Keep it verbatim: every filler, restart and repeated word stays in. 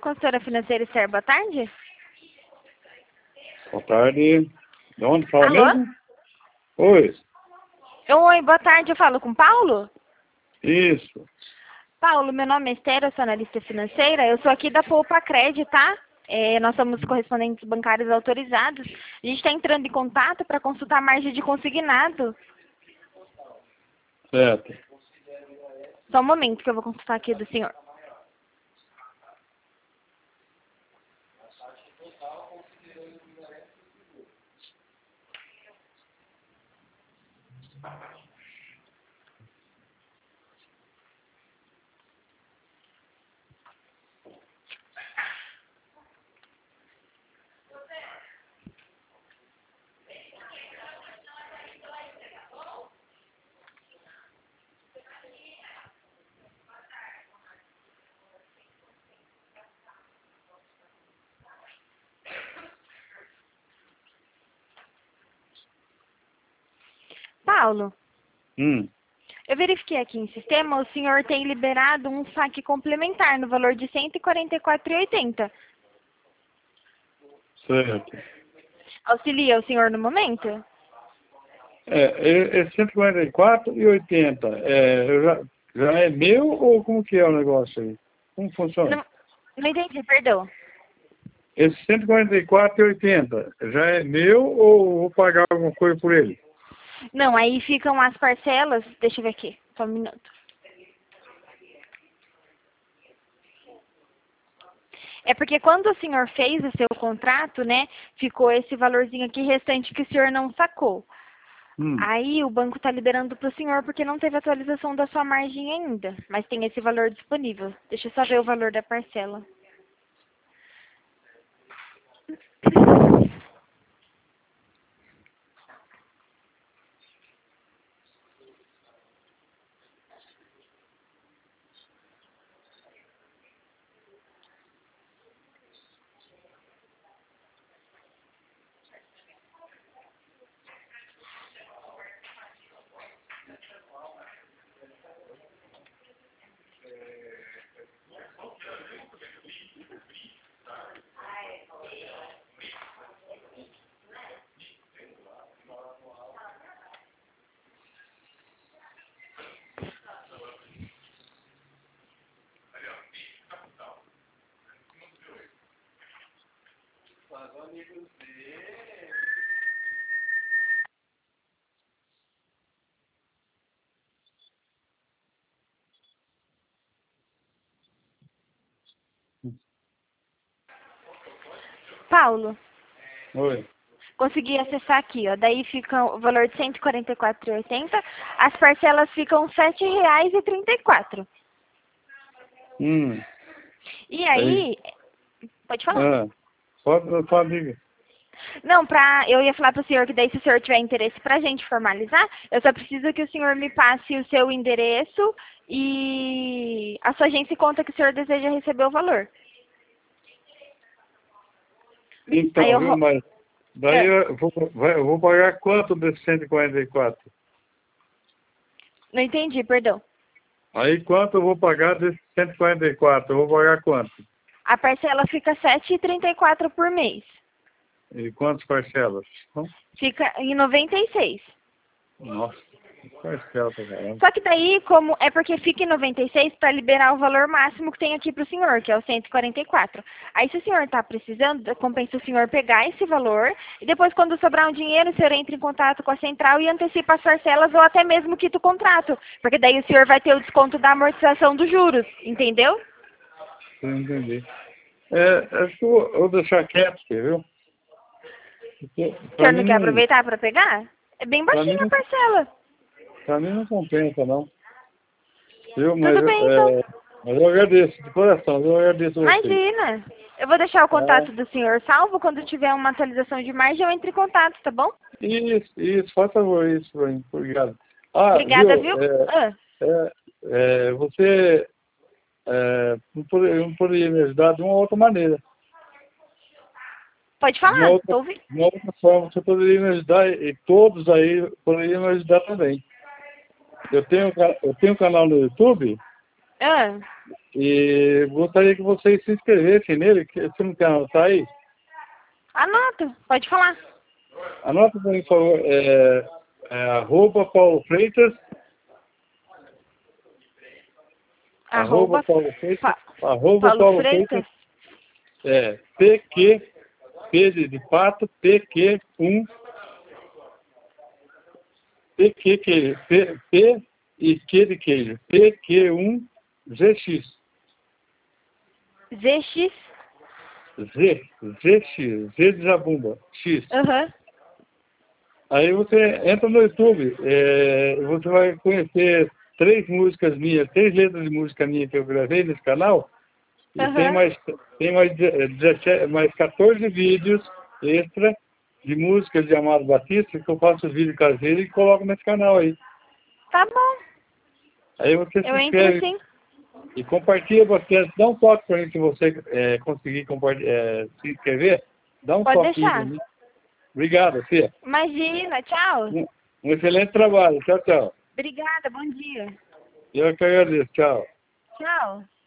consultora financeira Esther, boa tarde. Boa tarde. De onde fala Alô? mesmo? Oi. Oi, boa tarde, eu falo com o Paulo? Isso. Paulo, meu nome é Esther, eu sou analista financeira, eu sou aqui da Poupa Cred, tá? É, nós somos correspondentes bancários autorizados. A gente está entrando em contato para consultar a margem de consignado. Certo. Só um momento que eu vou consultar aqui do senhor. Paulo, Hum. eu verifiquei aqui em sistema, o senhor tem liberado um saque complementar no valor de cento e quarenta e quatro reais e oitenta centavos. Certo. Auxilia o senhor no momento? É, é, é cento e quarenta e quatro e oitenta. É, eu já, já é meu ou como que é o negócio aí? Como funciona? Não, não entendi, perdão. Esse cento e quarenta e quatro e oitenta já é meu ou vou pagar alguma coisa por ele? Não, aí ficam as parcelas, deixa eu ver aqui, só um minuto. É porque quando o senhor fez o seu contrato, né, ficou esse valorzinho aqui restante que o senhor não sacou. Hum. Aí o banco está liberando para o senhor porque não teve atualização da sua margem ainda, mas tem esse valor disponível. Deixa eu só ver o valor da parcela. Paulo, Oi. consegui acessar aqui, ó. Daí fica o valor de cento e quarenta e quatro reais e oitenta centavos. As parcelas ficam sete reais e trinta e quatro centavos. Hum. E Aí. aí, pode falar. Ah. Pode, pode diga. Não, pra, eu ia falar para o senhor que daí se o senhor tiver interesse para a gente formalizar, eu só preciso que o senhor me passe o seu endereço e a sua agência conta que o senhor deseja receber o valor. Então, Aí eu, viu, ro- mas daí é, eu vou, vai- eu vou pagar quanto desse cento e quarenta e quatro? não entendi, perdão. Aí quanto eu vou pagar desse cento e quarenta e quatro? Eu vou pagar quanto? A parcela fica sete reais e trinta e quatro centavos por mês. E quantas parcelas? Hum? Fica em noventa e seis. Nossa, parcela pra caramba. Só que daí, como é porque fica em noventa e seis para liberar o valor máximo que tem aqui para o senhor, que é o cento e quarenta e quatro. Aí se o senhor está precisando, compensa o senhor pegar esse valor e depois quando sobrar um dinheiro, o senhor entra em contato com a central e antecipa as parcelas ou até mesmo quita o contrato. Porque daí o senhor vai ter o desconto da amortização dos juros, entendeu? Eu entendi. É, acho que eu vou, eu vou deixar quieto aqui, viu? Porque O pra senhor mim não quer não, aproveitar para pegar? É bem pra mim baixinho a não, parcela. pra mim não compensa, não. Viu? Mas, Tudo bem, então. é, mas eu agradeço, de coração, eu agradeço a vocês. Imagina. Eu vou deixar o Tá? contato do senhor salvo. Quando tiver uma atualização de margem, eu entro em contato, tá bom? Isso, isso, faz favor, isso pra mim, obrigado. Ah, Obrigada, viu? viu? É, Ah, é, é, você é, não, poderia, não poderia me ajudar de uma outra maneira. pode De uma falar, outra, tô ouvindo. de uma outra forma, você poderia me ajudar e, e todos aí poderiam me ajudar também. Eu tenho, um ca- eu tenho um canal no YouTube Ah, E gostaria que vocês se inscrevessem nele, que você não quer anotar aí? anota, pode falar. Anota para mim, por favor, é, é arroba Paulo Freitas, arroba Arroba Paulo Freitas, Pa- arroba Paulo Paulo Freitas. Freitas, é, P Q, P de, de pato, P Q um, P Q, queijo, P, P e Q de queijo, P Q um, Z X, Z X. Z, Z X, Z de Zabumba, X. Aham. Aí você entra no YouTube, é, você vai conhecer três músicas minhas, três letras de música minha que eu gravei nesse canal, e tem Aham. mais, tem mais, dezessete, mais quatorze vídeos extra de músicas de Amado Batista, que eu faço vídeo caseiro e coloco nesse canal aí. Tá bom. Aí você se Eu entro inscreve sim. e compartilha bastante. Dá um toque para mim se você é, conseguir é, se inscrever. Dá um Pode toquinho para deixar. mim. Obrigado, Fia. Imagina, tchau. Um, um excelente trabalho. Tchau, tchau. Obrigada, bom dia. Eu que agradeço. Tchau. Tchau.